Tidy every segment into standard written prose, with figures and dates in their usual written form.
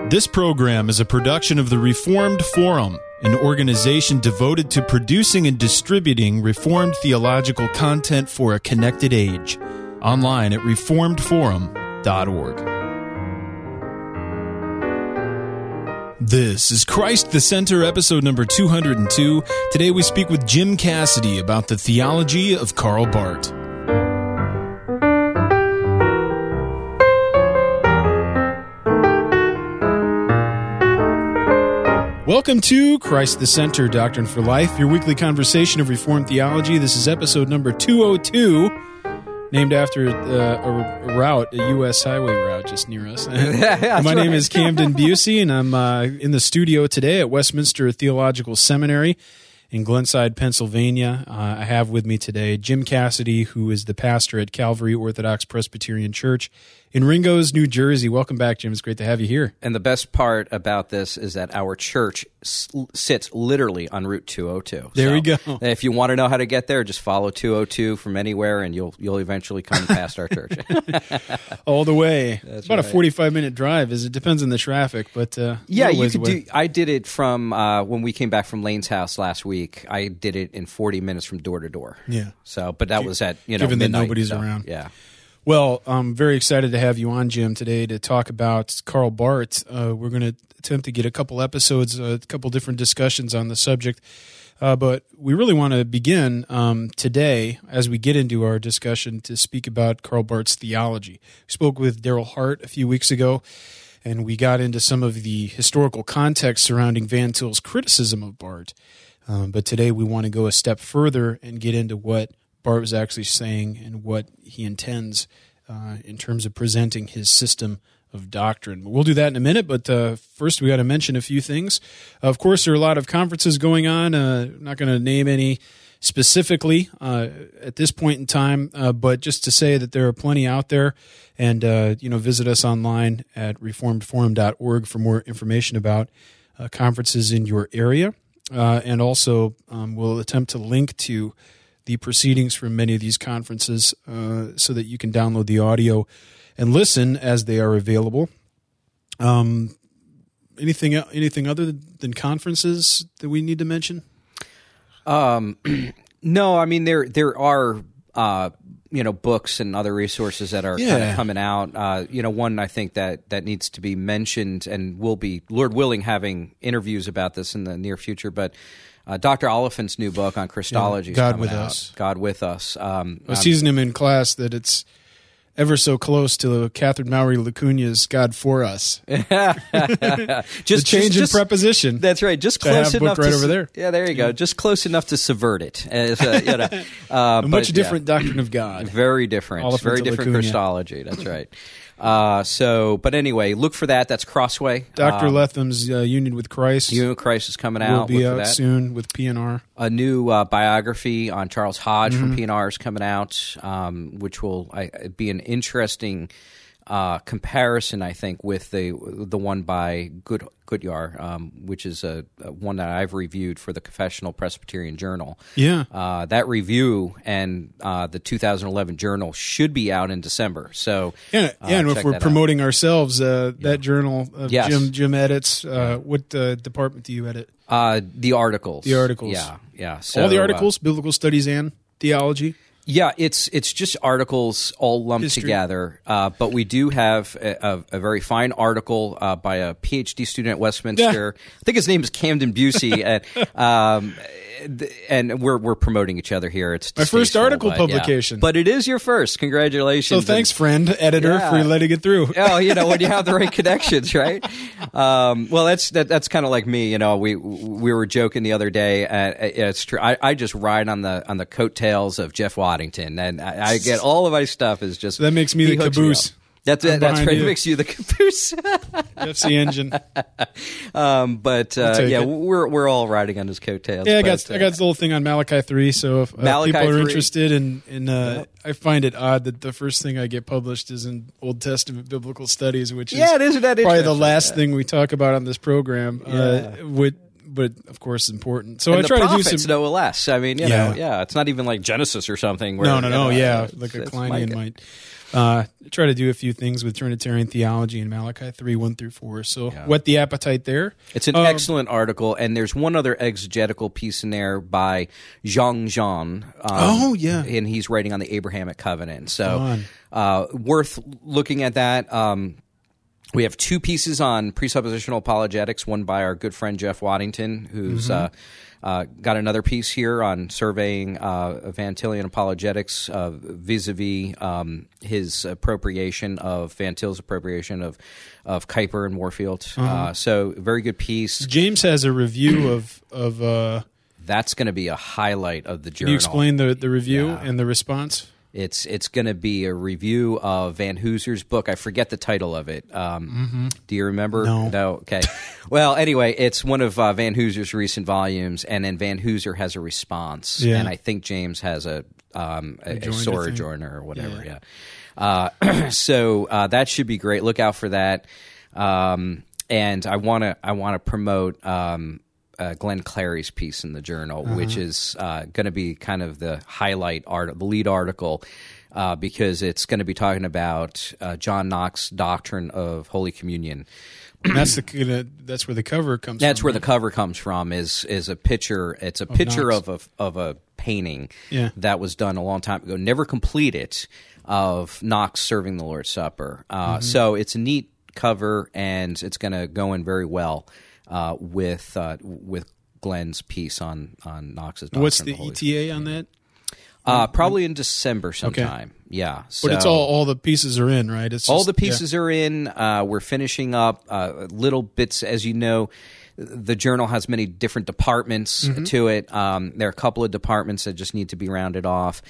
This program is a production of the Reformed Forum, an organization devoted to producing and distributing Reformed theological content for a connected age. Online at reformedforum.org. This is Christ the Center, episode number 202. Today we speak with Jim Cassidy about the theology of Karl Barth. Welcome to Christ the Center, Doctrine for Life, your weekly conversation of Reformed theology. This is episode number 202, named after a route, a U.S. highway route just near us. My name is Camden Busey, and I'm in the studio today at Westminster Theological Seminary in Glenside, Pennsylvania. I have with me today Jim Cassidy, who is the pastor at Calvary Orthodox Presbyterian Church in Ringgoes, New Jersey. Welcome back, Jim. It's great to have you here. And the best part about this is that our church sits literally on Route 202. There we go. If you want to know how to get there, just follow 202 from anywhere, and you'll eventually come past our church. All the way. That's about right. A 45-minute drive. It depends on the traffic, but yeah, you could do. I did it from when we came back from Lane's house last week. I did it in 40 minutes from door to door. Yeah. So, but that was at given midnight, that nobody's so, around. Yeah. Well, I'm very excited to have you on, Jim, today to talk about Karl Barth. We're going to attempt to get a couple episodes, a couple different discussions on the subject, but we really want to begin today, as we get into our discussion, to speak about Karl Barth's theology. We spoke with Daryl Hart a few weeks ago, and we got into some of the historical context surrounding Van Til's criticism of Barth. But today we want to go a step further and get into what Barth was actually saying and what he intends in terms of presenting his system of doctrine. But we'll do that in a minute, but first we got to mention a few things. Of course, there are a lot of conferences going on. I'm not going to name any specifically at this point in time, but just to say that there are plenty out there, and visit us online at reformedforum.org for more information about conferences in your area. And also, we'll attempt to link to the proceedings from many of these conferences so that you can download the audio and listen as they are available. Anything other than conferences that we need to mention? No, I mean there are books and other resources that are kind of coming out. One I think that needs to be mentioned, and we'll be, Lord willing, having interviews about this in the near future, but Dr. Oliphant's new book on Christology is coming out. God with Us. I was teasing him in class that it's ever so close to Catherine Mowry Lacunia's God for Us. just the change in preposition. That's right. Just close enough book right over there. Yeah, there you go. Just close enough to subvert it. A much different doctrine of God. Very different. Oliphant Very different Lacunia. Christology. That's right. But anyway, look for that. That's Crossway. Dr. Letham's Union with Christ. Union with Christ is coming out. Will be look for out that. soon with P&R. A new biography on Charles Hodge from P&R is coming out, which will be an interesting comparison, I think, with the one by Goodyear, which is one that I've reviewed for the Confessional Presbyterian Journal. Yeah. That review and the 2011 journal should be out in December. So and if we're promoting ourselves, that journal, Yes. Jim edits. What department do you edit? The articles. The articles. Yeah. So, All the articles, biblical studies and theology. Yeah, it's just articles all lumped History. together, but we do have a very fine article by a PhD student at Westminster. Yeah. I think his name is Camden Busey, and we're promoting each other here. It's My first distasteful, article but, publication. yeah. But it is your first. Congratulations! So thanks, friend, editor, Yeah. for letting it through. Oh, when you have the right connections, right? Well, that's kind of like me. We were joking the other day. It's true. I just ride on the coattails of Jeff Waddington, and I get all of my stuff is just That makes me he the hooks me caboose. up. That's I'm right. behind It you. makes you the caboose. Jeff's the engine. But it. we're all riding on his coattails. Yeah, I but, got the little thing on Malachi 3. So if Malachi people are 3. interested in I find it odd that the first thing I get published is in Old Testament biblical studies, which is isn't that probably the interesting? last thing we talk about on this program. Yeah. but of course important. So and I the try to do prophets, some. no less. I mean, you know, it's not even like Genesis or something. Where, No, like a Kleinian might. Try to do a few things with Trinitarian theology in Malachi 3:1-4. So whet the appetite there. It's an excellent article, and there's one other exegetical piece in there by Zhang Zhan. And he's writing on the Abrahamic covenant. So worth looking at that. We have two pieces on presuppositional apologetics, one by our good friend Jeff Waddington, who's got another piece here on surveying Van Tillian apologetics vis-a-vis his appropriation of Van Til's appropriation of Kuyper and Warfield. So very good piece. James has a review of that's going to be a highlight of the journal. Can you explain the review and the response? It's going to be a review of Van Hooser's book. I forget the title of it. Do you remember? No. Okay. Well, anyway, it's one of Van Hooser's recent volumes, and then Van Hooser has a response, and I think James has a sojourner or whatever. Yeah. So that should be great. Look out for that. And I want to promote Glenn Clary's piece in the journal, which is going to be kind of the highlight the lead article, because it's going to be talking about John Knox's doctrine of Holy Communion. And that's where the cover comes. That's where the cover comes from. Is a picture. It's a picture of a painting that was done a long time ago, never completed, of Knox serving the Lord's Supper. So it's a neat cover, and it's going to go in very well with Glenn's piece on Knox's doctrine. What's the ETA on that? Probably in December sometime. Okay. Yeah, but it's all the pieces are in, right? It's all the pieces are in. We're finishing up little bits, as you know. The journal has many different departments to it. There are a couple of departments that just need to be rounded off,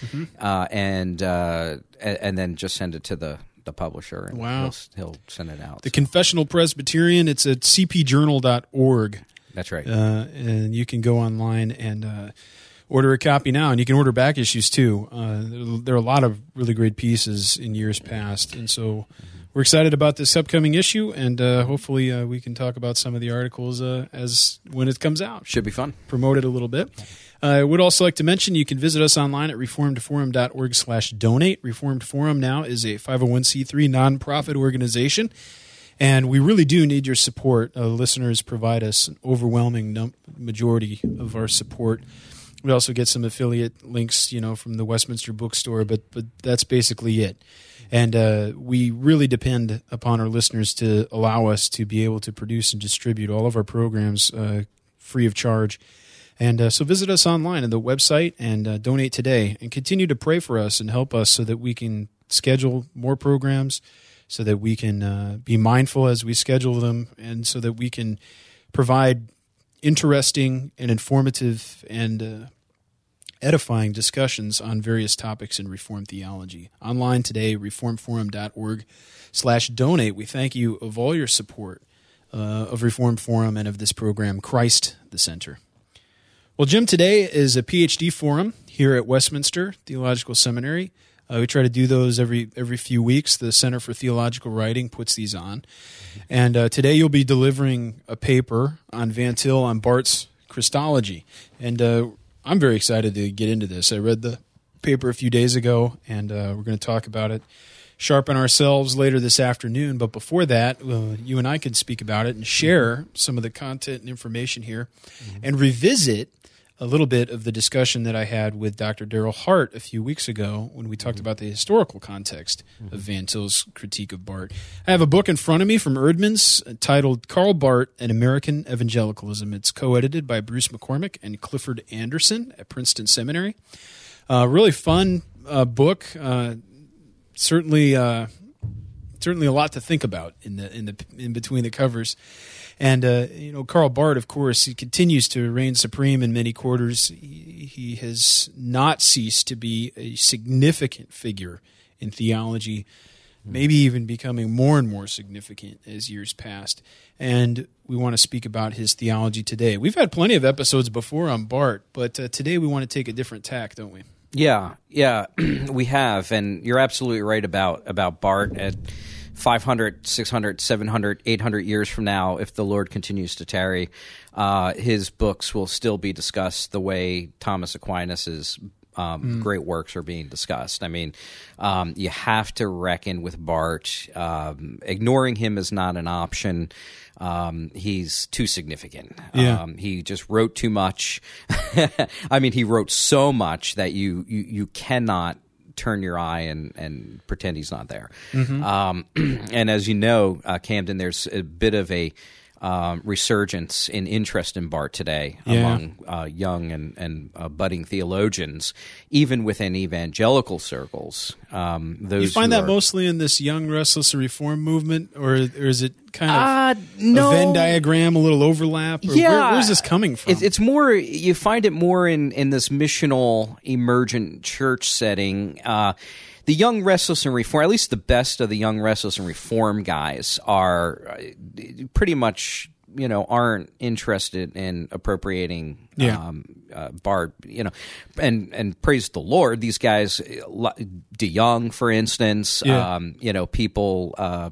and then just send it to the publisher, and he'll send it out. The Confessional Presbyterian, it's at cpjournal.org. That's right. And you can go online and order a copy now, and you can order back issues too. There are a lot of really great pieces in years past, and so we're excited about this upcoming issue, and hopefully we can talk about some of the articles when it comes out. Should be fun. Promote it a little bit. I would also like to mention you can visit us online at reformedforum.org/donate. Reformed Forum now is a 501c3 nonprofit organization, and we really do need your support. Listeners provide us an overwhelming majority of our support. We also get some affiliate links, from the Westminster Bookstore, but that's basically it. And we really depend upon our listeners to allow us to be able to produce and distribute all of our programs free of charge. And so visit us online at the website and donate today, and continue to pray for us and help us so that we can schedule more programs, so that we can be mindful as we schedule them, and so that we can provide interesting and informative and edifying discussions on various topics in Reformed theology. Online today, reformedforum.org/donate. We thank you of all your support of Reformed Forum and of this program, Christ the Center. Well, Jim, today is a PhD forum here at Westminster Theological Seminary. We try to do those every few weeks. The Center for Theological Writing puts these on. And today you'll be delivering a paper on Van Til on Barth's Christology. And I'm very excited to get into this. I read the paper a few days ago, and we're going to talk about it, sharpen ourselves later this afternoon. But before that, you and I can speak about it and share some of the content and information here, and revisit a little bit of the discussion that I had with Dr. Darrell Hart a few weeks ago when we talked about the historical context of Van Til's critique of Barth. I have a book in front of me from Eerdmans titled Karl Barth and American Evangelicalism. It's co-edited by Bruce McCormick and Clifford Anderson at Princeton Seminary. Really fun book. Certainly a lot to think about in between the covers. And, Karl Barth, of course, he continues to reign supreme in many quarters. He has not ceased to be a significant figure in theology, maybe even becoming more and more significant as years passed. And we want to speak about his theology today. We've had plenty of episodes before on Barth, but today we want to take a different tack, don't we? Yeah, we have. And you're absolutely right about Barth. 500, 600, 700, 800 years from now, if the Lord continues to tarry, his books will still be discussed the way Thomas Aquinas's great works are being discussed. I mean, you have to reckon with Barth. Ignoring him is not an option. He's too significant. Yeah. He just wrote too much. I mean, he wrote so much that you cannot turn your eye and pretend he's not there. And as you know, Camden, there's a bit of a resurgence in interest in Barth today among young and budding theologians, even within evangelical circles. Those you find that mostly in this young, restless, and reform movement, or is it kind of no. a Venn diagram, a little overlap? Or where's this coming from? It's more, you find it more in this missional, emergent church setting. The young, restless, and reform, at least the best of the young, restless, and reform guys are pretty much, aren't interested in appropriating Barth, and praise the Lord. These guys, DeYoung, for instance, people,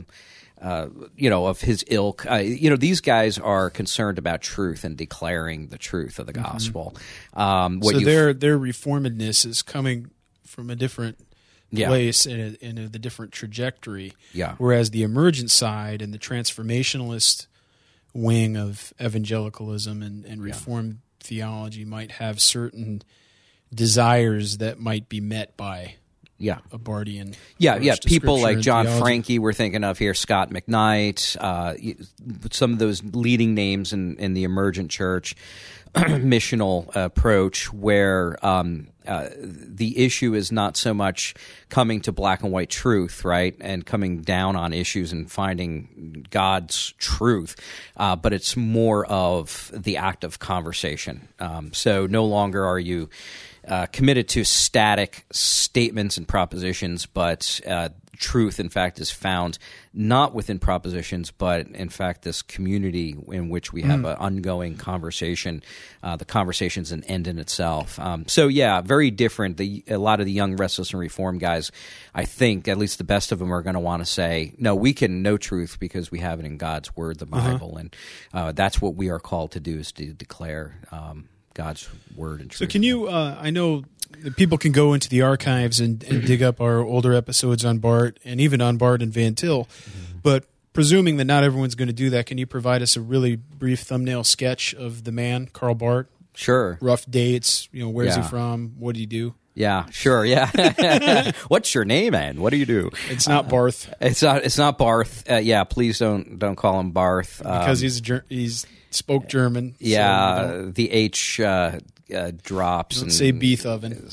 of his ilk, these guys are concerned about truth and declaring the truth of the gospel. So their reformedness is coming from a different place in the different trajectory. Yeah. Whereas the emergent side and the transformationalist wing of evangelicalism and Reformed theology might have certain desires that might be met by a Barthian. People like John theology. Franke we're thinking of here, Scott McKnight, some of those leading names in the emergent church missional approach where the issue is not so much coming to black and white truth, right, and coming down on issues and finding God's truth, but it's more of the act of conversation. So no longer are you committed to static statements and propositions, but truth, in fact, is found not within propositions, but in fact this community in which we have an ongoing conversation. The conversation's an end in itself. Very different. A lot of the young, restless, and reform guys, I think, at least the best of them, are going to want to say, no, we can know truth because we have it in God's Word, the Bible, and that's what we are called to do, is to declare God's Word and truth. So can you, I know people can go into the archives and dig up our older episodes on Barth and even on Barth and Van Til, but presuming that not everyone's going to do that, can you provide us a really brief thumbnail sketch of the man, Karl Barth? Sure. Rough dates, where's he from, what did he do? Yeah, sure. Yeah. What's your name, and what do you do? It's not Barth. It's not Barth. Please don't call him Barth because he's spoke German. Yeah, so the H drops. Don't say Beethoven.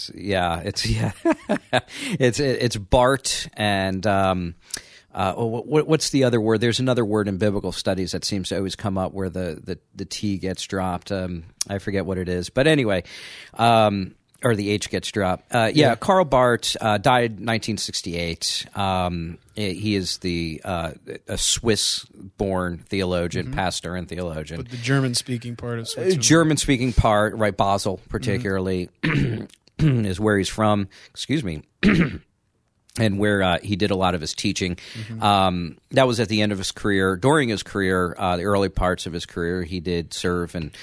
It's Barth and. What's the other word? There's another word in biblical studies that seems to always come up where the T gets dropped. I forget what it is, but anyway. Or the H gets dropped. Karl Barth died 1968. He is a Swiss-born theologian, pastor and theologian. But the German-speaking part of Switzerland. German-speaking part, right, Basel particularly, is where he's from. Excuse me. And where he did a lot of his teaching. That was at the end of his career. During his career, the early parts of his career, he did serve in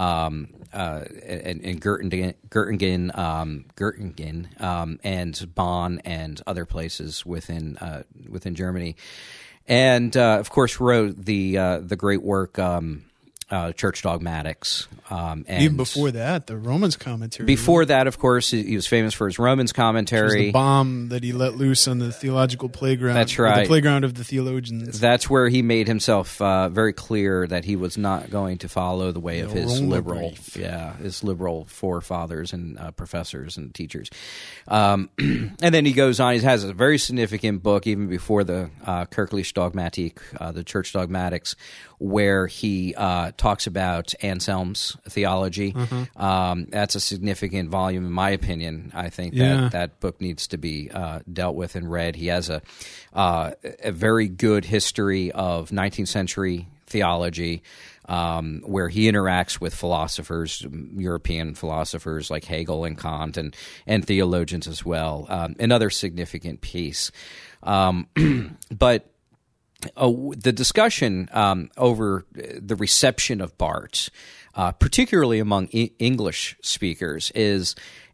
Göttingen, and Bonn and other places within Germany, and of course wrote the great work. Church Dogmatics. And even before that, the Romans commentary. Before that, of course, he was famous for his Romans commentary. Which was the bomb that he let loose on the theological playground. That's right. The playground of the theologians. That's where he made himself very clear that he was not going to follow the way of his liberal forefathers and professors and teachers. And then he goes on. He has a very significant book, even before the Kirchliche Dogmatik, the Church Dogmatics, where he talks about Anselm's theology. That's a significant volume, in my opinion. I think that book needs to be dealt with and read. He has a very good history of 19th century theology, where he interacts with philosophers, European philosophers like Hegel and Kant, and theologians as well. Another significant piece. But the discussion over the reception of Barth, particularly among English speakers, is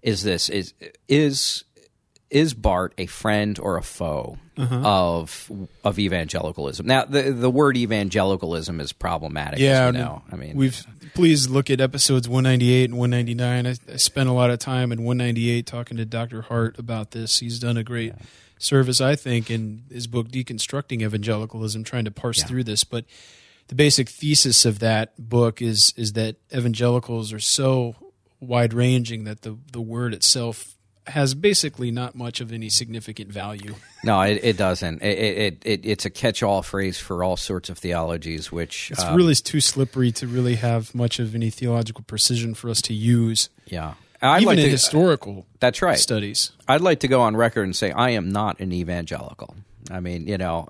Barth a friend or a foe of evangelicalism? Now, the word evangelicalism is problematic. Yeah, as we know. I mean, please look at episodes 198 and 199. I spent a lot of time in 198 talking to Dr. Hart about this. He's done a great service, I think, in his book Deconstructing Evangelicalism, trying to parse through this. But the basic thesis of that book is that evangelicals are so wide-ranging that the word itself has basically not much of any significant value. No, it doesn't. It's a catch-all phrase for all sorts of theologies, which it's really too slippery to really have much of any theological precision for us to use. Yeah. Even in historical that's right. studies. I'd like to go on record and say I am not an evangelical. I mean, now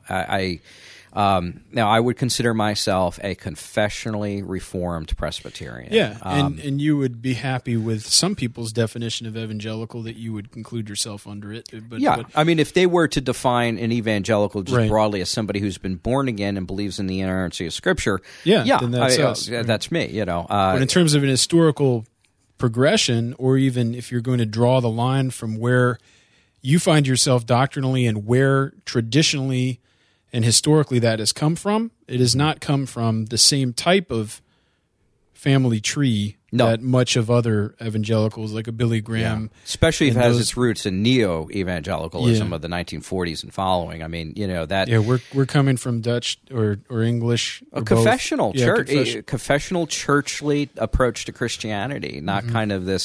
I would consider myself a confessionally reformed Presbyterian. Yeah, and you would be happy with some people's definition of evangelical that you would conclude yourself under it. But I mean, if they were to define an evangelical just broadly as somebody who's been born again and believes in the inerrancy of Scripture, then that's us. That's me. But in terms of an historical progression, or even if you're going to draw the line from where you find yourself doctrinally and where traditionally and historically that has come from, it has not come from the same type of family tree that much of other evangelicals, like a Billy Graham. Especially if it has its roots in neo-evangelicalism of the 1940s and following. I mean, that... Yeah, we're coming from Dutch or English. A confessional church, a confessional churchly approach to Christianity, not kind of this,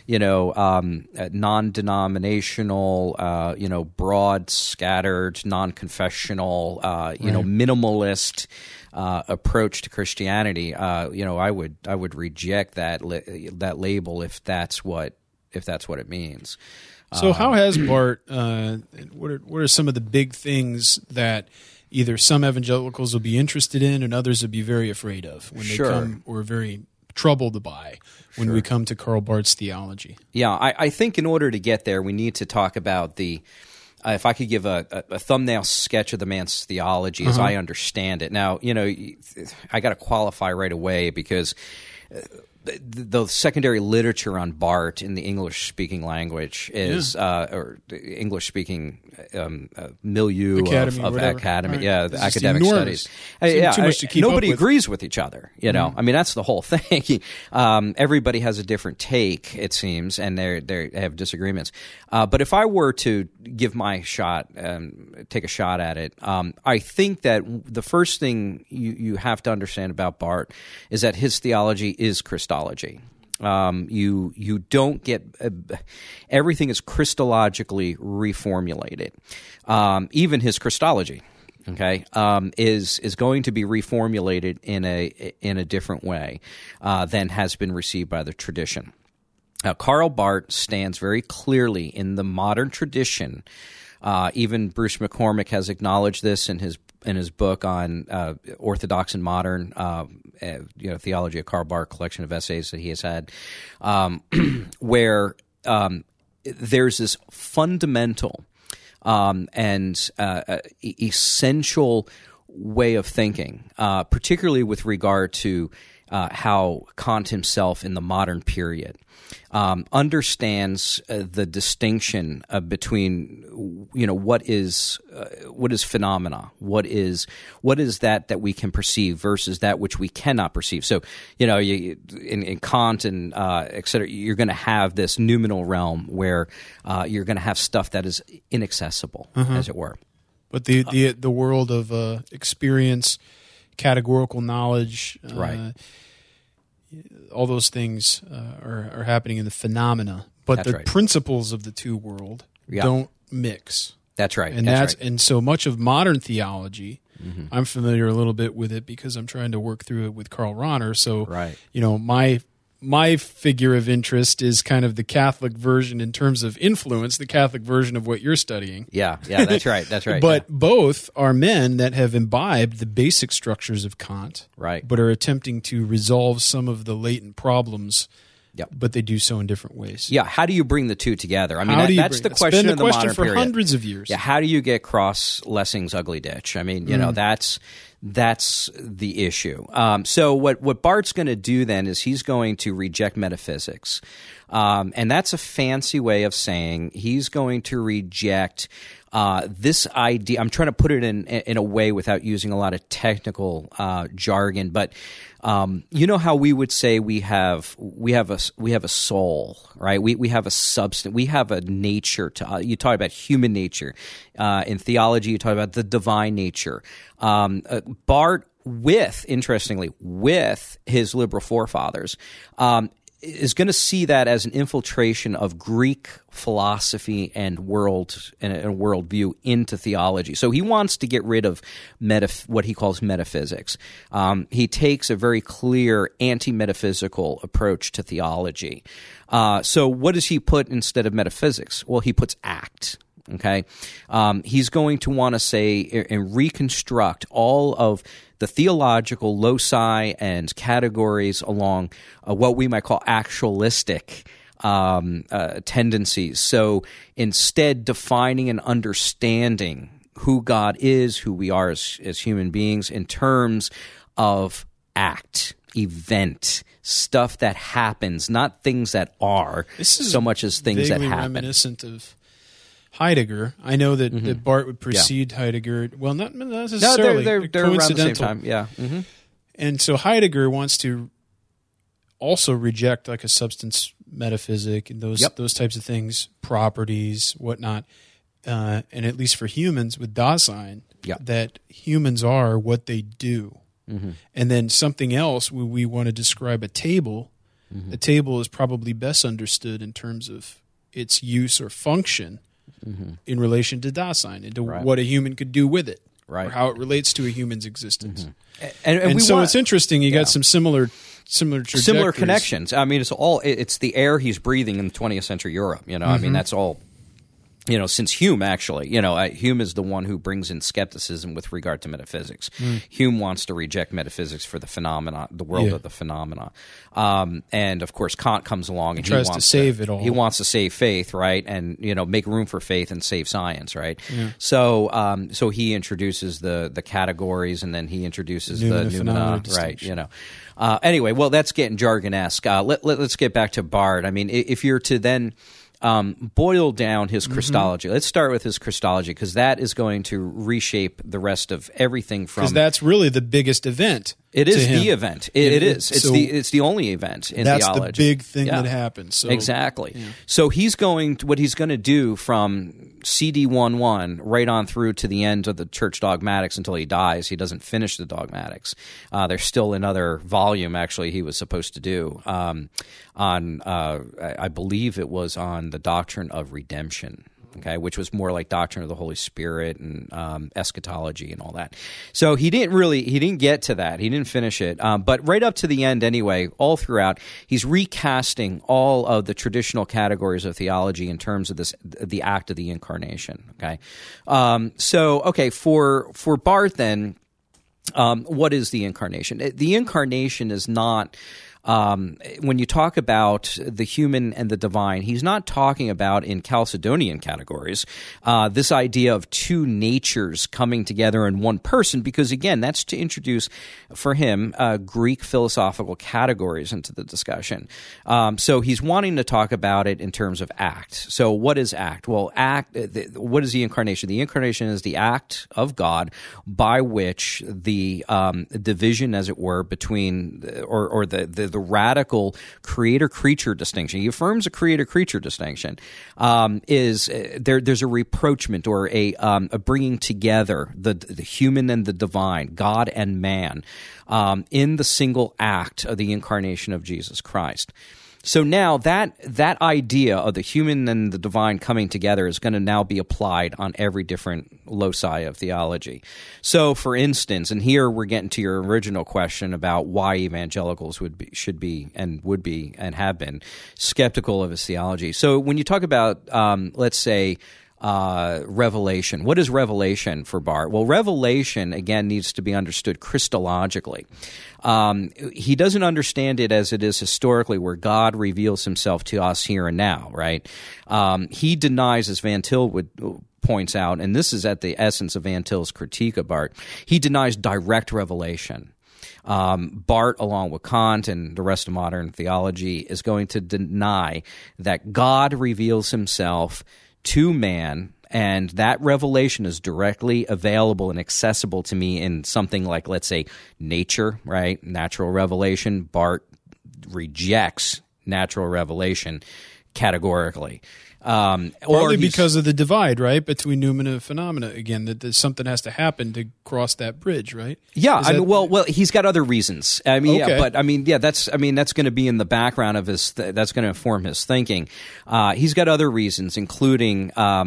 non-denominational, broad, scattered, non-confessional, minimalist approach to Christianity. I would reject that label if that's what it means. So how has Barth? What are some of the big things that either some evangelicals will be interested in and others will be very afraid of when they come, or very troubled by when we come to Karl Barth's theology? Yeah, I think in order to get there, we need to talk about the. If I could give a thumbnail sketch of the man's theology as I understand it. Now, I got to qualify right away because the secondary literature on Barth in the English-speaking language is, or the English-speaking milieu of academy, the academic enormous. studies. Too much to keep nobody up with. agrees with each other. I mean, that's the whole thing. Everybody has a different take, it seems, and they have disagreements. But if I were to give my shot, take a shot at it, I think that the first thing you have to understand about Barth is that his theology is Christology. You don't get everything is Christologically reformulated. Even his Christology, is going to be reformulated in a different way than has been received by the tradition. Karl Barth stands very clearly in the modern tradition. Even Bruce McCormick has acknowledged this in his book on Orthodox and Modern Theology of Karl Barth, collection of essays that he has had, where there's this fundamental and essential way of thinking, particularly with regard to how Kant himself in the modern period understands the distinction between what is phenomena, what is that we can perceive versus that which we cannot perceive. So in Kant and et cetera, you're going to have this noumenal realm where you're going to have stuff that is inaccessible, as it were. But the world of experience, categorical knowledge, right. All those things are happening in the phenomena, but That's the right. principles of the two world don't mix. That's right. And so much of modern theology, I'm familiar a little bit with it because I'm trying to work through it with Karl Rahner. So, my figure of interest is kind of the Catholic version in terms of influence, the Catholic version of what you're studying. Yeah, that's right. That's right. But both are men that have imbibed the basic structures of Kant, right? But are attempting to resolve some of the latent problems but they do so in different ways. Yeah, how do you bring the two together? I mean, that's the question of the modern period. It's been the question for hundreds of years. Yeah, how do you get across Lessing's ugly ditch? I mean, that's the issue. So what Barth's going to do then is he's going to reject metaphysics. And that's a fancy way of saying he's going to reject this idea. I'm trying to put it in a way without using a lot of technical jargon, but you know how we would say we have a soul, right? We have a substance, we have a nature. You talk about human nature in theology. You talk about the divine nature. Barth, interestingly, with his liberal forefathers, is going to see that as an infiltration of Greek philosophy and worldview into theology. So he wants to get rid of what he calls metaphysics. He takes a very clear anti-metaphysical approach to theology. So what does he put instead of metaphysics? Well, he puts act. Okay, he's going to want to say and reconstruct all of the theological loci and categories along what we might call actualistic tendencies. So instead, defining and understanding who God is, who we are as human beings, in terms of act, event, stuff that happens, not things that are, so much as things that happen. Reminiscent of Heidegger. I know that Barth would precede Heidegger. Well, not necessarily. No, they're around the same time. Yeah. Mm-hmm. And so Heidegger wants to also reject like a substance metaphysic and those types of things, properties, whatnot. And at least for humans with Dasein, that humans are what they do. Mm-hmm. And then something else, we want to describe a table. Mm-hmm. A table is probably best understood in terms of its use or function in relation to Dasein, and to what a human could do with it, or how it relates to a human's existence. Mm-hmm. And so it's interesting. You got some similar connections. I mean, it's the air he's breathing in 20th century Europe. I mean, that's all. Since Hume, actually, Hume is the one who brings in skepticism with regard to metaphysics. Hume wants to reject metaphysics for the phenomena, the world of the phenomena. And of course, Kant comes along and he wants to save it all. He wants to save faith, right? And, make room for faith and save science, right? Yeah. So he introduces the categories, and then he introduces the noumena, right? Anyway, well, that's getting jargon-esque. Let's get back to Barth. I mean, if you're to then boil down his Christology. Let's start with his Christology, because that is going to reshape the rest of everything from... Because that's really the biggest event. It is the event. It is. It's the only event in theology. That's the big thing that happens. So, exactly. Yeah. So what he's going to do from CD 1:1 right on through to the end of the Church Dogmatics until he dies. He doesn't finish the Dogmatics. There's still another volume, actually, he was supposed to do I believe it was on the doctrine of redemption. Okay, which was more like doctrine of the Holy Spirit and eschatology and all that. So he didn't get to that. He didn't finish it. But right up to the end anyway, all throughout, he's recasting all of the traditional categories of theology in terms of the act of the incarnation. Okay, for Barth then, what is the incarnation? The incarnation is not... when you talk about the human and the divine, he's not talking about in Chalcedonian categories this idea of two natures coming together in one person, because again, that's to introduce for him Greek philosophical categories into the discussion. So he's wanting to talk about it in terms of act. So what is act? Well, what is the incarnation? The incarnation is the act of God by which the division, as it were, between or the radical creator-creature distinction. He affirms a creator-creature distinction. There's a rapprochement or a bringing together the human and the divine, God and man, in the single act of the incarnation of Jesus Christ. So now that idea of the human and the divine coming together is going to now be applied on every different loci of theology. So, for instance, and here we're getting to your original question about why evangelicals should be and have been skeptical of his theology. So when you talk about, let's say, revelation. What is revelation for Barth? Well, revelation, again, needs to be understood Christologically. He doesn't understand it as it is historically, where God reveals himself to us here and now, right? He denies, as Van Til points out, and this is at the essence of Van Til's critique of Barth, he denies direct revelation. Barth, along with Kant and the rest of modern theology, is going to deny that God reveals himself to man, and that revelation is directly available and accessible to me in something like, let's say, nature, right? Natural revelation. Barth rejects natural revelation categorically. Partly because of the divide, right, between noumena and phenomena. Again, that something has to happen to cross that bridge, right? Yeah, well, he's got other reasons. I mean, okay. That's going to be in the background of his. That's going to inform his thinking. He's got other reasons, including,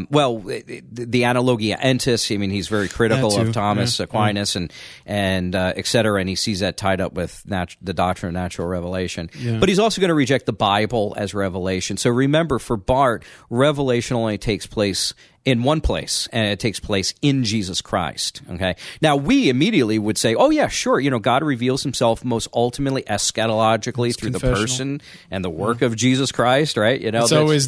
the Analogia Entis. I mean, he's very critical of Thomas Aquinas and et cetera, and he sees that tied up with the doctrine of natural revelation. Yeah. But he's also going to reject the Bible as revelation. So remember, for Barth, revelation only takes place in one place, and it takes place in Jesus Christ. Okay. Now we immediately would say, "Oh yeah, sure. God reveals himself most ultimately eschatologically through the person and the work of Jesus Christ." Right. That's always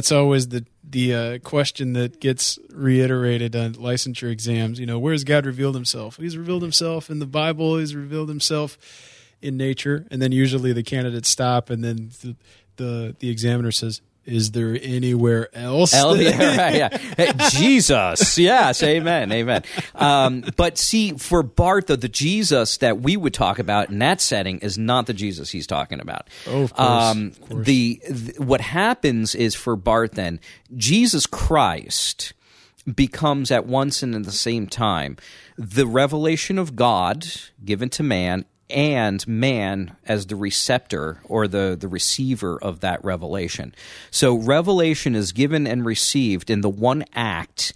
the question that gets reiterated on licensure exams. Where's God revealed himself? He's revealed himself in the Bible. He's revealed himself in nature, and then usually the candidates stop, and then the examiner says, "Is there anywhere else?" Yeah. Hey, Jesus. Yes. Amen. But see, for Barth, though, the Jesus that we would talk about in that setting is not the Jesus he's talking about. Oh, of course. What happens is, for Barth, then, Jesus Christ becomes at once and at the same time the revelation of God given to man, and man as the receptor or the receiver of that revelation. So revelation is given and received in the one act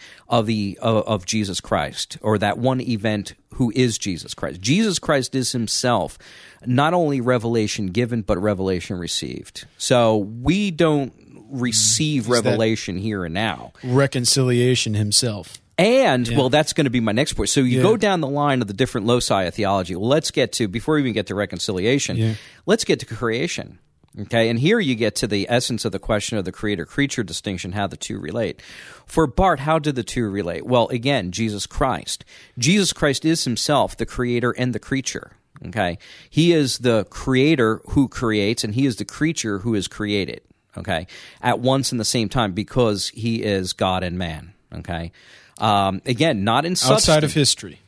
of Jesus Christ, or that one event who is Jesus Christ. Jesus Christ is himself not only revelation given, but revelation received. So we don't receive revelation here and now. Reconciliation himself. And, well, that's going to be my next point. So you go down the line of the different loci of theology. Well, let's get to, before we even get to reconciliation, let's get to creation. Okay, and here you get to the essence of the question of the creator-creature distinction, how the two relate. For Barth, how do the two relate? Well, again, Jesus Christ. Jesus Christ is himself the creator and the creature. Okay, he is the creator who creates, and he is the creature who is created. Okay, at once and the same time, because he is God and man. Okay. Again, not in substance. Outside of history.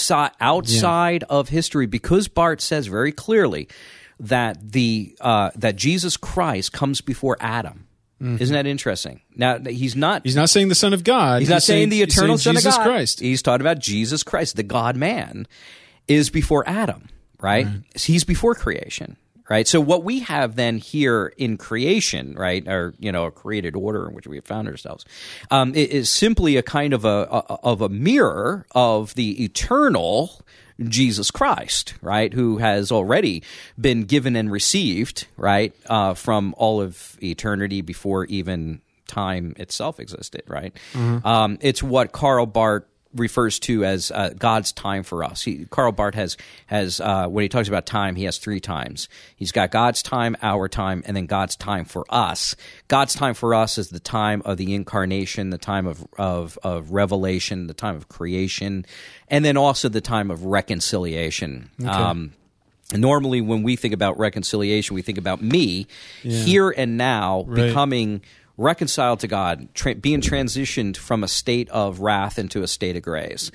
Outside of history, because Barth says very clearly that that Jesus Christ comes before Adam. Mm-hmm. Isn't that interesting? Now, he's not saying the Son of God. He's not saying the eternal Son Jesus of God. Christ. He's talking about Jesus Christ, the God-man, is before Adam, right? He's before creation. Right, so what we have then here in creation, right, or a created order in which we have found ourselves, is simply a kind of a mirror of the eternal Jesus Christ, right, who has already been given and received, right, from all of eternity before even time itself existed, right? Mm-hmm. It's what Karl Barth refers to as God's time for us. Karl Barth has when he talks about time, he has three times. He's got God's time, our time, and then God's time for us. God's time for us is the time of the incarnation, the time of revelation, the time of creation, and then also the time of reconciliation. Okay. Normally, when we think about reconciliation, we think about me here and now becoming reconciled to God, being transitioned from a state of wrath into a state of grace.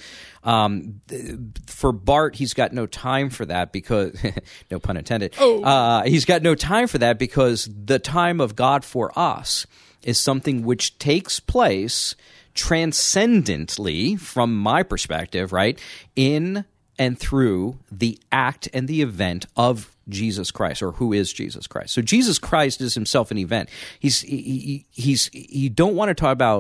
For Barth, he's got no time for that because, no pun intended, he's got no time for that because the time of God for us is something which takes place transcendently, from my perspective, right, in and through the act and the event of Jesus Christ, or who is Jesus Christ. So Jesus Christ is himself an event. You don't want to talk about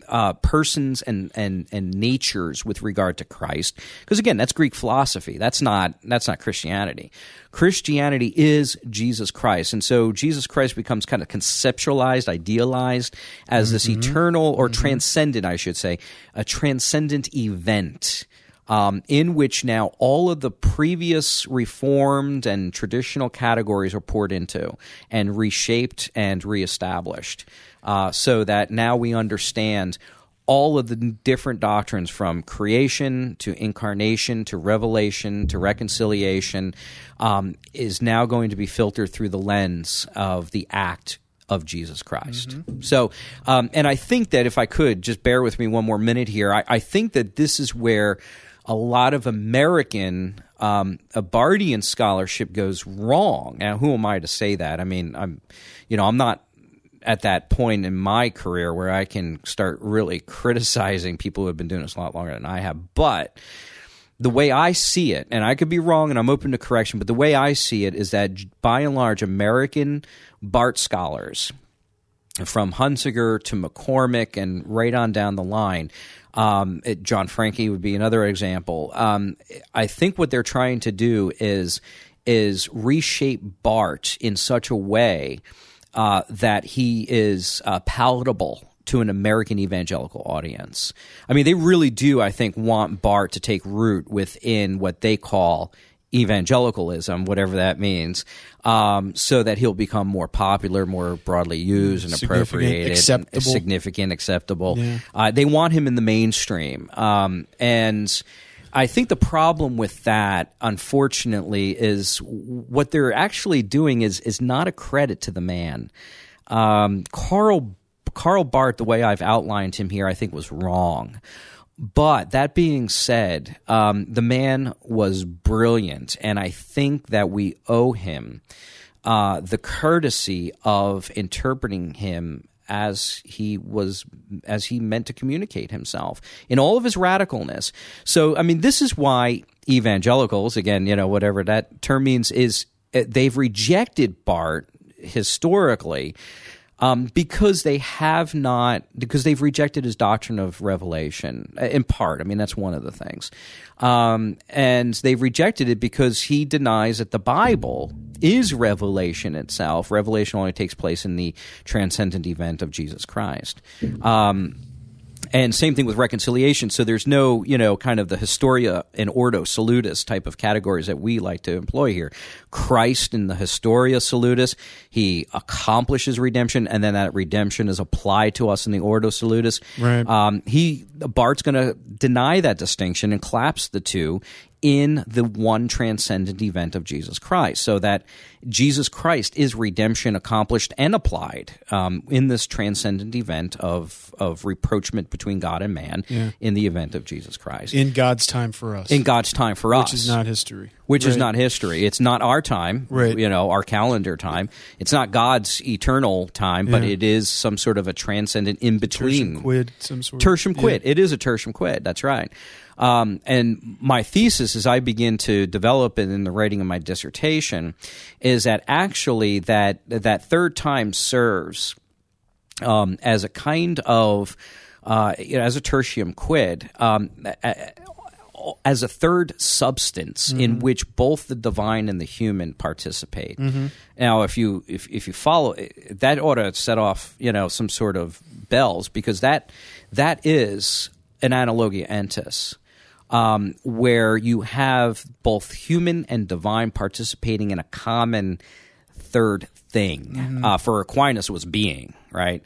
persons and natures with regard to Christ. Because again, that's Greek philosophy. That's not Christianity. Christianity is Jesus Christ. And so Jesus Christ becomes kind of conceptualized, idealized as this eternal or transcendent, I should say, a transcendent event. In which now all of the previous reformed and traditional categories are poured into and reshaped and reestablished, so that now we understand all of the different doctrines from creation to incarnation to revelation to reconciliation is now going to be filtered through the lens of the act of Jesus Christ. So, and I think that if I could, just bear with me one more minute here, I think that this is where a lot of American Bardian scholarship goes wrong. Now, who am I to say that? I mean, I'm not at that point in my career where I can start really criticizing people who have been doing this a lot longer than I have. But the way I see it, and I could be wrong and I'm open to correction, but the way I see it is that by and large, American Bart scholars, from Hunsinger to McCormick and right on down the line, John Franke would be another example. I think what they're trying to do is reshape Bart in such a way that he is palatable to an American evangelical audience. I mean, they really do, I think, want Bart to take root within what they call evangelicalism, whatever that means, so that he'll become more popular, more broadly used and appropriated, significant, acceptable. Yeah. They want him in the mainstream. And I think the problem with that, unfortunately, is what they're actually doing is not a credit to the man. Karl Barth, the way I've outlined him here, I think was wrong. But that being said, the man was brilliant, and I think that we owe him the courtesy of interpreting him as he meant to communicate himself in all of his radicalness. So, I mean, this is why evangelicals, again, whatever that term means, is they've rejected Barth historically. Because they've rejected his doctrine of revelation, in part. I mean, that's one of the things. And they've rejected it because he denies that the Bible is revelation itself. Revelation only takes place in the transcendent event of Jesus Christ. And same thing with reconciliation. So there's no, kind of the Historia and Ordo Salutis type of categories that we like to employ here. Christ in the Historia Salutis, he accomplishes redemption, and then that redemption is applied to us in the Ordo Salutis. Right. Bart's going to deny that distinction and collapse the two in the one transcendent event of Jesus Christ, so that Jesus Christ is redemption accomplished and applied in this transcendent event of rapprochement between God and man in the event of Jesus Christ. In God's time for us. In God's time for us. Which is not history. Which is not history. It's not our time, our calendar time. It's not God's eternal time, but it is some sort of a transcendent in-between. Tertium quid, some sort. Tertium quid. It is a tertium quid. That's right. And my thesis, as I begin to develop it in the writing of my dissertation, is that actually that third time serves as a kind of as a tertium quid, as a third substance in which both the divine and the human participate. Now, if you follow that, ought to set off some sort of bells, because that is an analogia entis. Where you have both human and divine participating in a common third thing. For Aquinas, it was being, right?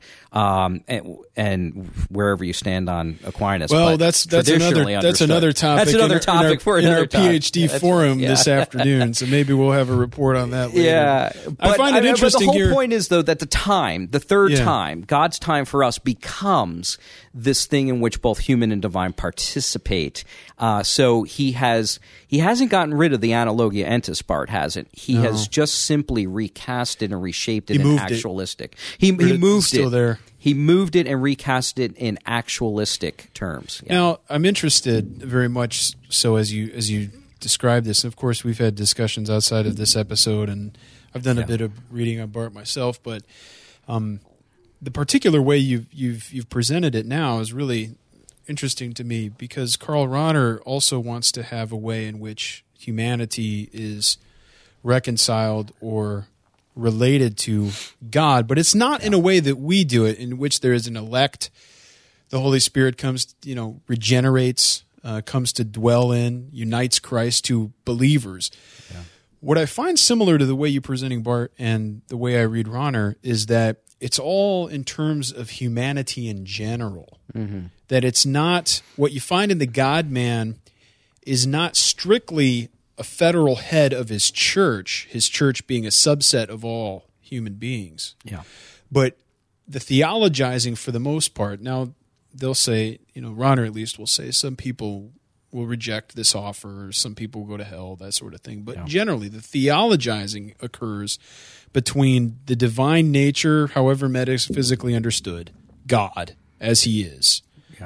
And wherever you stand on Aquinas. Well, that's another topic. That's another topic for another in our PhD forum this afternoon. So maybe we'll have a report on that later. Yeah, I find it interesting. But the whole point is, though, that the third time, God's time for us becomes this thing in which both human and divine participate. So he hasn't gotten rid of the analogia entis part, hasn't? He has just simply recast it and reshaped it in actualistic. He moved it. Still there. He moved it and recast it in actualistic terms. Yeah. Now, I'm interested very much so as you describe this. Of course, we've had discussions outside of this episode, and I've done a bit of reading on Barth myself. But the particular way you've presented it now is really interesting to me, because Karl Rahner also wants to have a way in which humanity is reconciled or related to God, but it's not in a way that we do it, in which there is an elect. The Holy Spirit comes, regenerates, comes to dwell in, unites Christ to believers. Yeah. What I find similar to the way you're presenting Barth and the way I read Rahner is that it's all in terms of humanity in general. Mm-hmm. That it's not, what you find in the God-man is not strictly a federal head of his church being a subset of all human beings. Yeah. But the theologizing, for the most part, now they'll say, Rahner at least will say, some people will reject this offer, or some people will go to hell, that sort of thing. But generally, the theologizing occurs between the divine nature, however metaphysically understood, God as he is,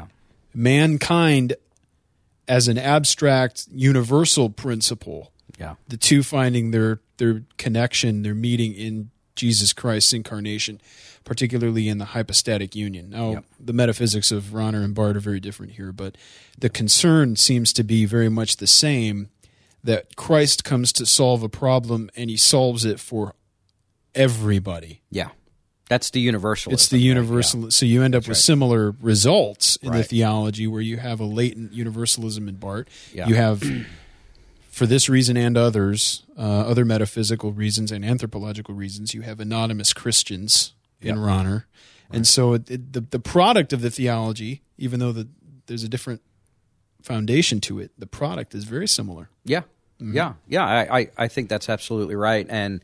mankind as an abstract universal principle, the two finding their connection, their meeting in Jesus Christ's incarnation, particularly in the hypostatic union. Now, the metaphysics of Rahner and Barth are very different here, but the concern seems to be very much the same, that Christ comes to solve a problem and he solves it for everybody. Yeah. That's the universal. It's the universal. Right? Yeah. So you end up with similar results in the theology, where you have a latent universalism in Barth. Yeah. You have, for this reason and others, other metaphysical reasons and anthropological reasons, you have anonymous Christians in Rahner. Right. And so the product of the theology, even though there's a different foundation to it, the product is very similar. Yeah. Mm-hmm. I think that's absolutely right. And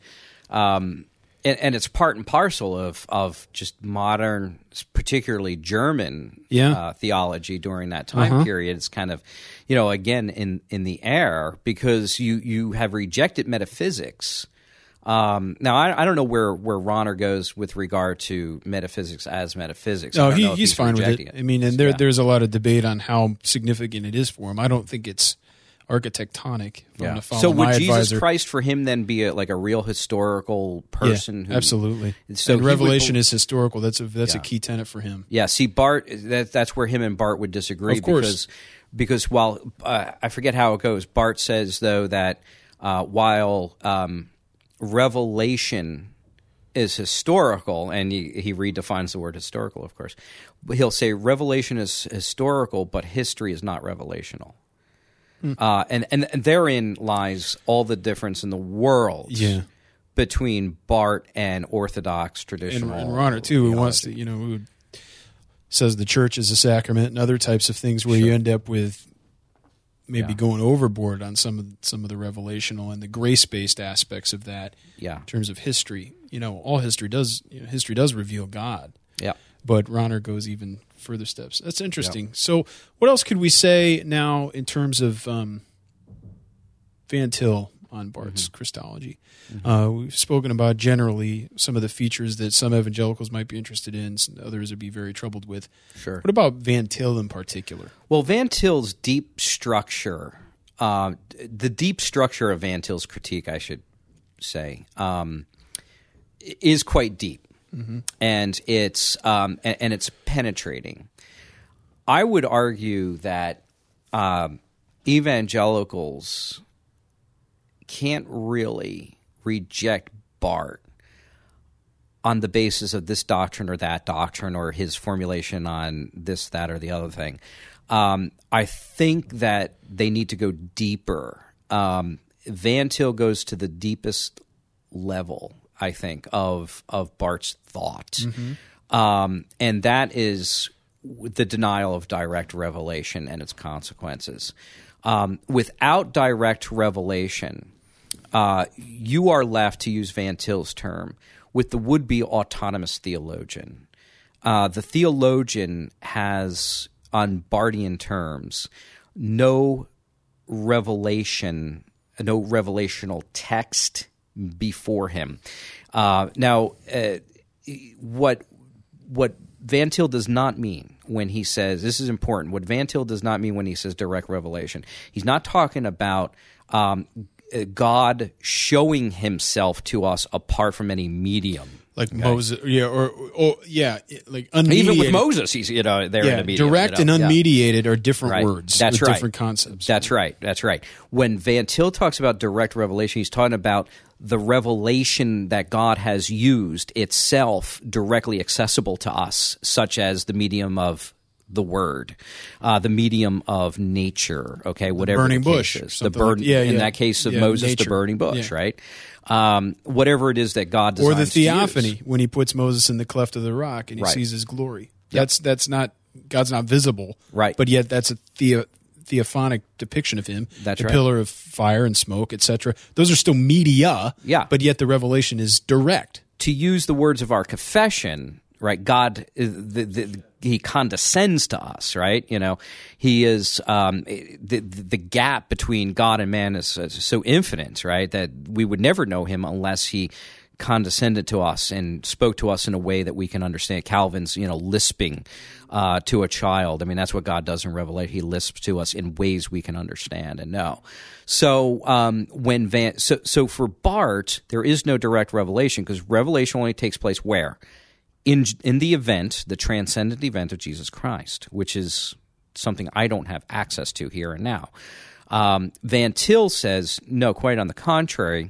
it's part and parcel of just modern, particularly German theology during that time period. It's kind of, again, in the air, because you have rejected metaphysics. Now, I don't know where Rahner goes with regard to metaphysics as metaphysics. No, he's fine with it. I mean, and there's a lot of debate on how significant it is for him. I don't think it's architectonic. So would Jesus Christ for him then be a real historical person? Yeah, absolutely. So Revelation is historical. That's a key tenet for him. Yeah. See, Barth, that's where him and Barth would disagree. Of course. Because while I forget how it goes, Barth says though that while Revelation is historical, and he redefines the word historical, of course, but he'll say Revelation is historical, but history is not revelational. And therein lies all the difference in the world between Barth and Orthodox traditional. And Rahner too, who wants to, who says the church is a sacrament, and other types of things where you end up with maybe going overboard on some of the revelational and the grace-based aspects of that. Yeah. In terms of history, all history does. History does reveal God. Yeah. But Rahner goes even further steps. That's interesting. Yep. So what else could we say now in terms of Van Til on Barth's Christology? Mm-hmm. We've spoken about generally some of the features that some evangelicals might be interested in, others would be very troubled with. Sure. What about Van Til in particular? Well, Van Til's deep structure, the deep structure of Van Til's critique, I should say, is quite deep. Mm-hmm. And it's penetrating. I would argue that evangelicals can't really reject Barth on the basis of this doctrine or that doctrine, or his formulation on this, that, or the other thing. I think that they need to go deeper. Van Til goes to the deepest level, I think, of Barth's thought. Mm-hmm. And that is the denial of direct revelation and its consequences. Without direct revelation, you are left, to use Van Til's term, with the would-be autonomous theologian. The theologian has, on Barthian terms, no revelation, no revelational text before him. Now, what Van Til does not mean when he says, this is important, what Van Til does not mean when he says direct revelation, he's not talking about God showing himself to us apart from any medium. Like Moses, like unmediated. Even with Moses, he's there intermediate. Direct and unmediated are different words. That's with right. Different concepts. That's right. That's right. When Van Til talks about direct revelation, he's talking about the revelation that God has used itself directly accessible to us, such as the medium of the Word, the medium of nature. Okay, whatever burning the case bush, is. The burn. In that case of Moses, nature. The burning bush. Right. Whatever it is that God decides or the theophany to use. when he puts Moses in the cleft of the rock and he sees his glory. Yep. That's not God's not visible, right? But yet that's a theophanic depiction of him. That's the right. pillar of fire and smoke, etc. Those are still media, but yet the revelation is direct. To use the words of our confession, right? God, he condescends to us, right? He is the gap between God and man is so infinite, right? That we would never know him unless he condescended to us and spoke to us in a way that we can understand. Calvin's, lisping to a child. I mean, that's what God does in Revelation. He lisps to us in ways we can understand and know. So so for Barth, there is no direct revelation because revelation only takes place where? In the event, the transcendent event of Jesus Christ, which is something I don't have access to here and now. Van Til says, no, quite on the contrary.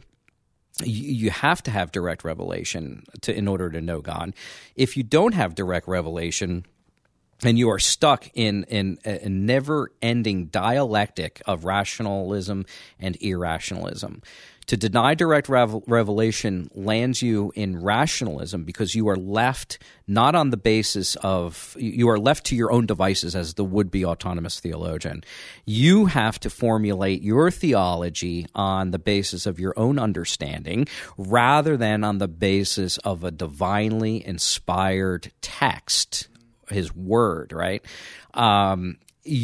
You have to have direct revelation in order to know God. If you don't have direct revelation, and you are stuck in a never-ending dialectic of rationalism and irrationalism. To deny direct revelation lands you in rationalism because you are left not on the basis of – you are left to your own devices as the would-be autonomous theologian. You have to formulate your theology on the basis of your own understanding rather than on the basis of a divinely inspired text, his word, right? And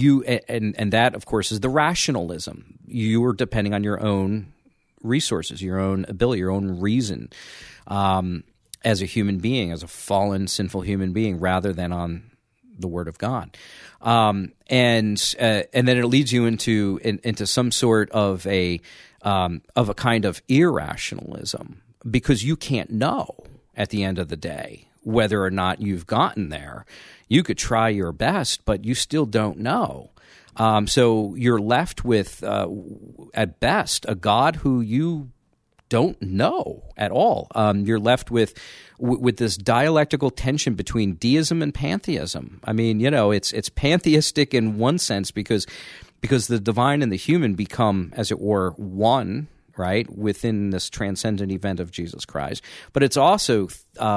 that, of course, is the rationalism. You are depending on your own resources, your own ability, your own reason as a human being, as a fallen, sinful human being, rather than on the Word of God. And then it leads you into some sort of a kind of irrationalism because you can't know at the end of the day whether or not you've gotten there. You could try your best, but you still don't know. So you're left with, at best, a God who you don't know at all. You're left with this dialectical tension between deism and pantheism. I mean, it's pantheistic in one sense because the divine and the human become, as it were, one, right, within this transcendent event of Jesus Christ. But it's also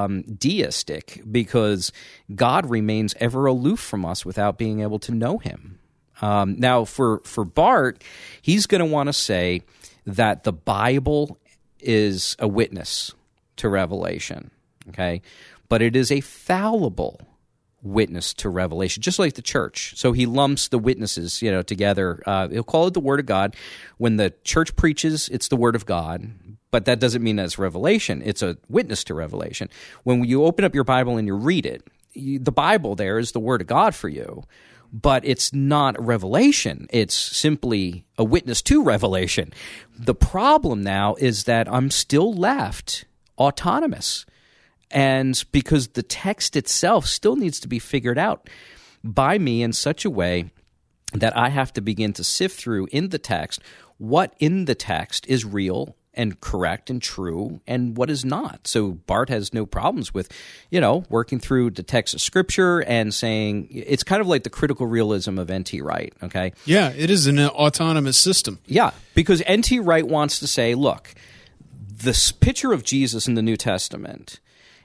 deistic because God remains ever aloof from us without being able to know him. Now, for Barth, he's going to want to say that the Bible is a witness to revelation, okay? But it is a fallible witness to revelation, just like the church. So he lumps the witnesses, together. He'll call it the Word of God. When the church preaches, it's the Word of God, but that doesn't mean that it's revelation. It's a witness to revelation. When you open up your Bible and you read it, the Bible there is the Word of God for you. But it's not revelation. It's simply a witness to revelation. The problem now is that I'm still left autonomous. And because the text itself still needs to be figured out by me in such a way that I have to begin to sift through in the text what in the text is real and correct and true and what is not. So Barth has no problems with, working through the text of Scripture and saying it's kind of like the critical realism of N.T. Wright, okay? Yeah, it is an autonomous system. Yeah, because N.T. Wright wants to say, look, this picture of Jesus in the New Testament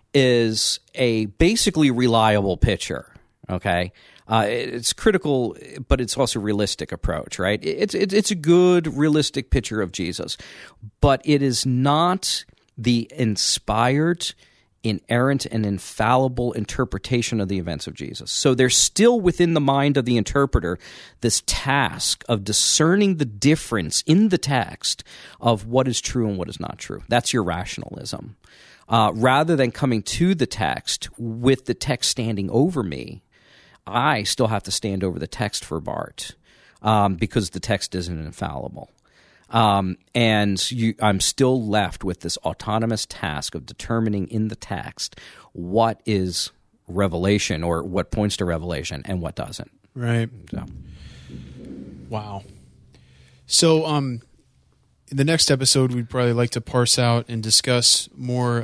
is a basically reliable picture, okay? It's critical, but it's also a realistic approach, right? It's a good, realistic picture of Jesus, but it is not the inspired, inerrant, and infallible interpretation of the events of Jesus. So there's still within the mind of the interpreter this task of discerning the difference in the text of what is true and what is not true. That's your rationalism. Rather than coming to the text with the text standing over me, I still have to stand over the text for Barth because the text isn't infallible. I'm still left with this autonomous task of determining in the text what is revelation or what points to revelation and what doesn't. Right. So. Wow. So, in the next episode, we'd probably like to parse out and discuss more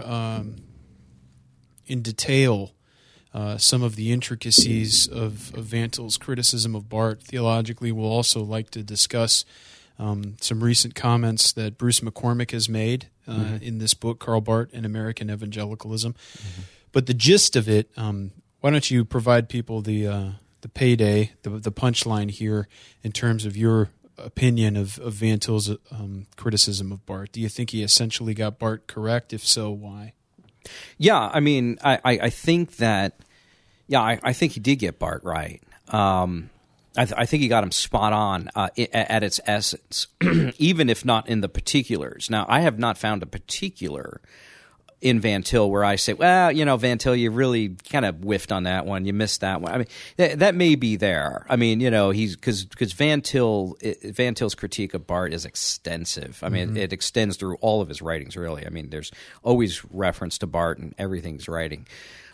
in detail some of the intricacies of Van Til's criticism of Barth. Theologically, we'll also like to discuss some recent comments that Bruce McCormick has made in this book, Karl Barth and American Evangelicalism. Mm-hmm. But the gist of it, why don't you provide people the payday, the punchline here in terms of your opinion of Van Til's criticism of Barth? Do you think he essentially got Barth correct? If so, why? Yeah, I mean, I think that, I think he did get Barth right. I think he got him spot on at its essence, even if not in the particulars. Now, I have not found a particular in Van Til where I say, well, Van Til, you really kind of whiffed on that one. You missed that one. I mean, that may be there. I mean, he's because Van Til's critique of Barth is extensive. I mean, it extends through all of his writings, really. I mean, there's always reference to Barth in everything he's writing.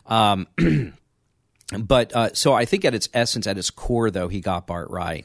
But so I think at its essence, at its core, though, he got Barth right.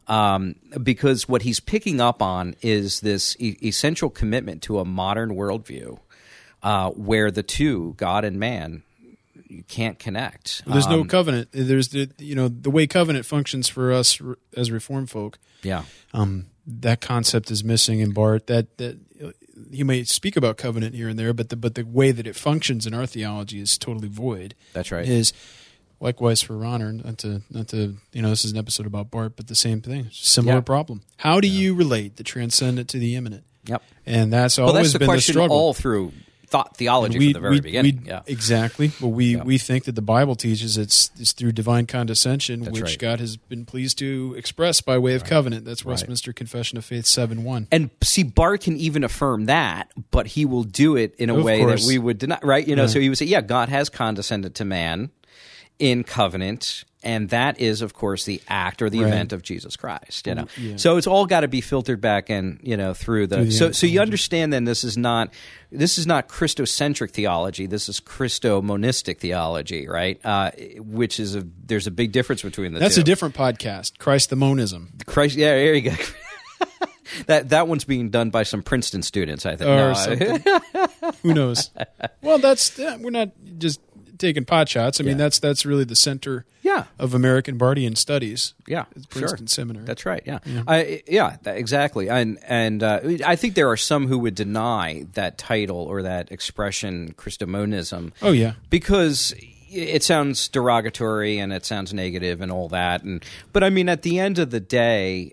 Because what he's picking up on is this essential commitment to a modern worldview where the two, God and man, you can't connect. There's no covenant. There's the way covenant functions for us as Reformed folk. Yeah, that concept is missing in Barth. That you may speak about covenant here and there, but the way that it functions in our theology is totally void. That's right. Is likewise for Ronner. Not to this is an episode about Barth, but the same thing. Similar problem. How do you relate the transcendent to the immanent? Yep. And that's always been the struggle all through theology from the very beginning. Exactly. Well, we think that the Bible teaches it's through divine condescension, That's which right. God has been pleased to express by way of covenant. That's Westminster Confession of Faith 7:1. And see, Barth can even affirm that, but he will do it in a way that we would deny, right? So he would say, God has condescended to man in covenant, and that is, of course, the act or the event of Jesus Christ. So it's all got to be filtered back and through the. So you understand then this is not Christocentric theology. This is Christo-monistic theology, right? Which is there's a big difference between the two. That's a different podcast, Christ the Monism. There you go. That one's being done by some Princeton students, I think. Or something. Who knows? Well, we're not just taking pot shots. I mean, that's really the center of American Barthian studies. Yeah, Princeton Seminary. That's right. Yeah, exactly. And I think there are some who would deny that title or that expression, Christomonism. Oh yeah, because it sounds derogatory and it sounds negative and all that. But I mean, at the end of the day,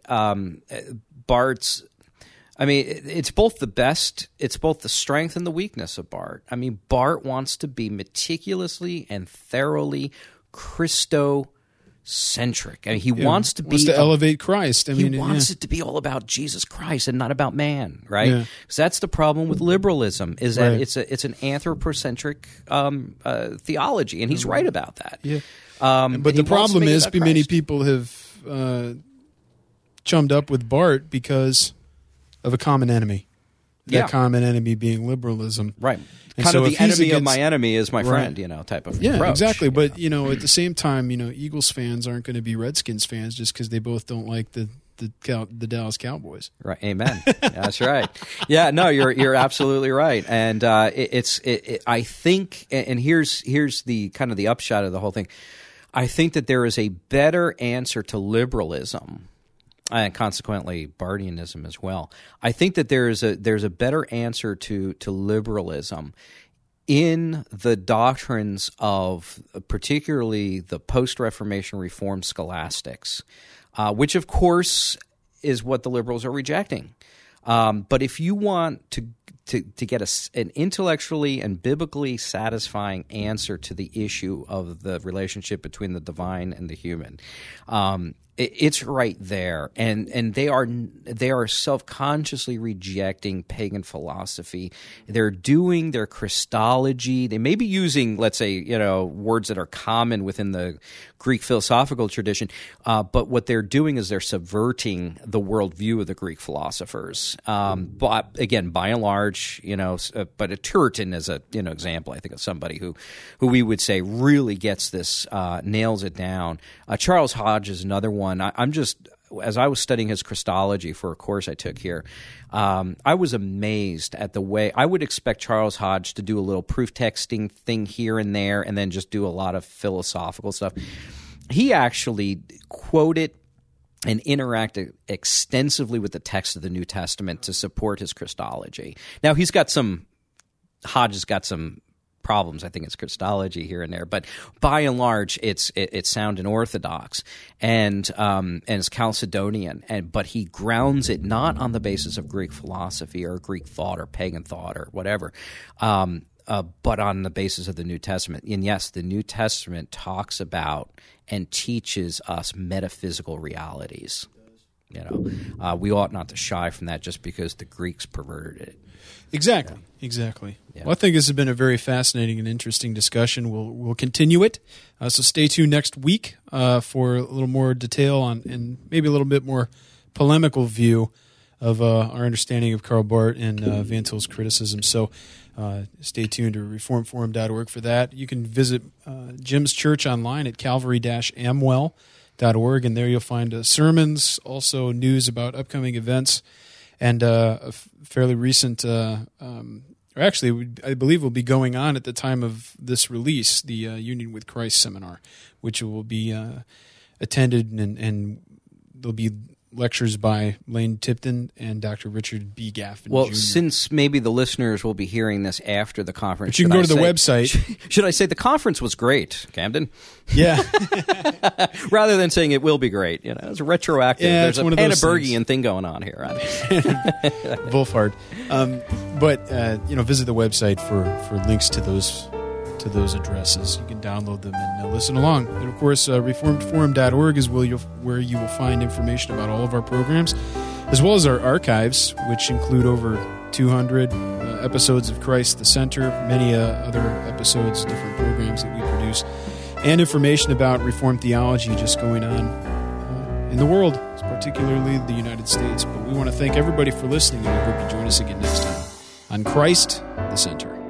Barth's. I mean, it's both the strength and the weakness of Barth. I mean, Barth wants to be meticulously and thoroughly Christocentric. I mean, he wants to elevate Christ. He wants it to be all about Jesus Christ and not about man, right? Because that's the problem with liberalism, is that it's an anthropocentric theology, and he's right about that. Yeah. But the problem is many people have chummed up with Barth because of a common enemy. That common enemy being liberalism. Right. And kind of the enemy of my enemy is my friend, type of approach. Yeah, exactly. But, at the same time, Eagles fans aren't going to be Redskins fans just because they both don't like the Dallas Cowboys. Right. Amen. That's right. Yeah, no, you're absolutely right. And I think, and here's the kind of the upshot of the whole thing. I think that there is a better answer to liberalism, and consequently Barthianism as well. I think that there's a better answer to liberalism in the doctrines of particularly the post-Reformation Reformed scholastics, which of course is what the liberals are rejecting. But if you want to get an intellectually and biblically satisfying answer to the issue of the relationship between the divine and the human, It's right there, and they are self-consciously rejecting pagan philosophy. They're doing their Christology. They may be using, let's say, words that are common within the Greek philosophical tradition, but what they're doing is they're subverting the worldview of the Greek philosophers. But again, by and large, but a Turretin is a example, I think, of somebody who we would say really gets this, nails it down. Charles Hodge is another one. I'm just, as I was studying his Christology for a course I took here, I was amazed at the way I would expect Charles Hodge to do a little proof texting thing here and there and then just do a lot of philosophical stuff. He actually quoted and interacted extensively with the text of the New Testament to support his Christology. Now, Hodge has got some problems, I think, it's Christology here and there, but by and large, it's sound and orthodox, and it's Chalcedonian, but he grounds it not on the basis of Greek philosophy or Greek thought or pagan thought or whatever, but on the basis of the New Testament. And yes, the New Testament talks about and teaches us metaphysical realities. We ought not to shy from that just because the Greeks perverted it. Exactly. Yeah. Well, I think this has been a very fascinating and interesting discussion. We'll continue it. So stay tuned next week for a little more detail on and maybe a little bit more polemical view of our understanding of Karl Barth and Van Til's criticism. So stay tuned to reformforum.org for that. You can visit Jim's church online at calvary-amwell.org, and there you'll find sermons, also news about upcoming events, and a fairly recent, I believe will be going on at the time of this release, the Union with Christ seminar, which will be attended, and there'll be lectures by Lane Tipton and Dr. Richard B. Gaffin Jr. Since maybe the listeners will be hearing this after the conference, but you can go to the website. Should I say the conference was great, Camden? Yeah. Rather than saying it will be great, it's retroactive. Yeah, there's a Pannabergian thing going on here. Wolfhard. But visit the website for links to those addresses. You can download them and listen along. And of course, reformedforum.org is where you will find information about all of our programs, as well as our archives, which include over 200 episodes of Christ the Center, many other episodes, different programs that we produce, and information about Reformed theology just going on in the world, particularly the United States. But we want to thank everybody for listening, and we hope you join us again next time on Christ the Center.